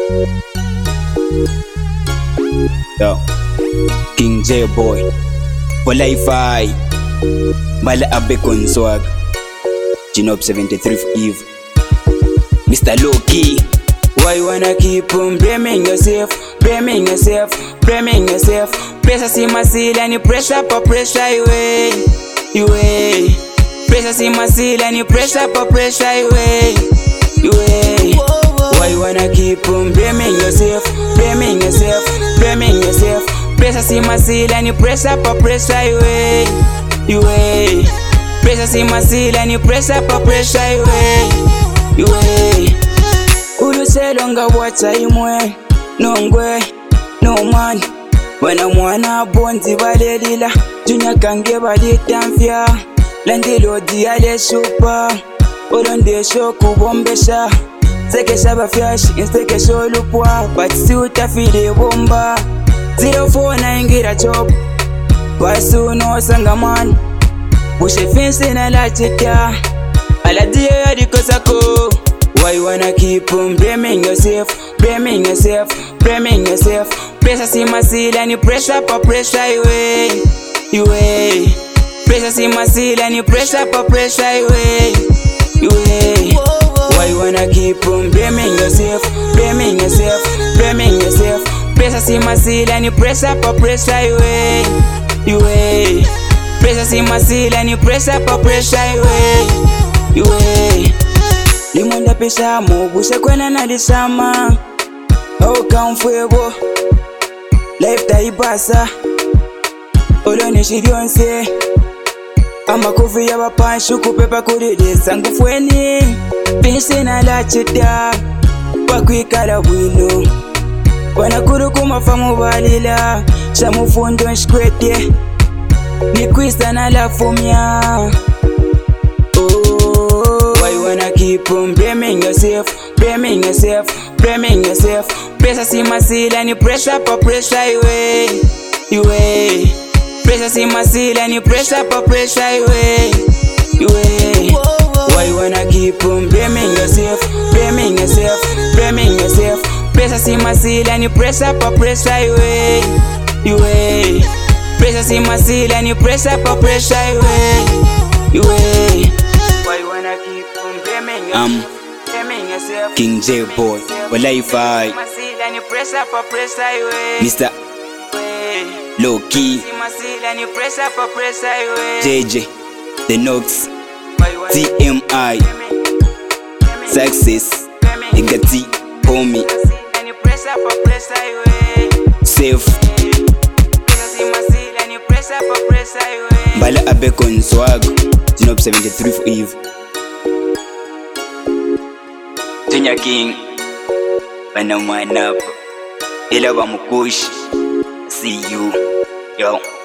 Yo, King J Boy, for life I, Mala Abe con swag, Genope 73 for Eve, Mr. Low-Key. Why you wanna keep on blaming yourself, blaming yourself, blaming yourself? Pressure see my seal and you pressure for pressure away, away. Pressure see my seal and you pressure for pressure away, away. Why you wanna keep on blaming yourself, blaming yourself, blaming yourself? Pressure see my seal and you pressure for pressure away, away. Pressure see my seal and you pressure for pressure away, away. Uluselonga wacha imwe nongwe no man wana mwana bonzi balelila junya kange balitamfya landilo diale shupa olonde shoku bombesha zekesha bafyashi insekesha olupwa but si utafile bomba 04 ingira job basu no sangaman bushe finse na la chita aladia yadikosako. Why you wanna keep on blaming yourself, blaming yourself, blaming yourself? Pressure see my seal and you pressure for pressure away, away. Pressure see my seal and you pressure for pressure away, away. Why you wanna keep on blaming yourself, blaming yourself, blaming yourself? Pressure see my seal and you pressure for pressure away, away. Pressure see my seal and you pressure for pressure away, away. Limonda pesha mubushe kwena nalisama Oka mfwebo Life taibasa Oloneshi lyonse Amakofi ya bapanshu kupepa kuridisa ngufweni Finse na la chita Wakwikala bwino Wanakuru kumafamu balila Shamufundo nshkwete Nikwisa na la fumya. Keep on blaming yourself, blaming yourself, blaming yourself. Pressure see my seal and you pressure for pressure away, away. Pressure see my seal and you pressure for pressure away, away. Why you wanna keep on blaming yourself, blaming yourself, blaming yourself? Pressure see my seal and you pressure for pressure away, away. Pressure see my seal and you pressure for pressure away, away. Why you wanna keep on blaming yourself, King J Boy, for life I, Mr. Low-Key, JJ, The Nox, TMI, Success, Nigga T, Homie, Safe, Mala Abe con swag, Genope 73 for Eve. Junior King, Bana Manap, Ila Bamukush, see you, yo.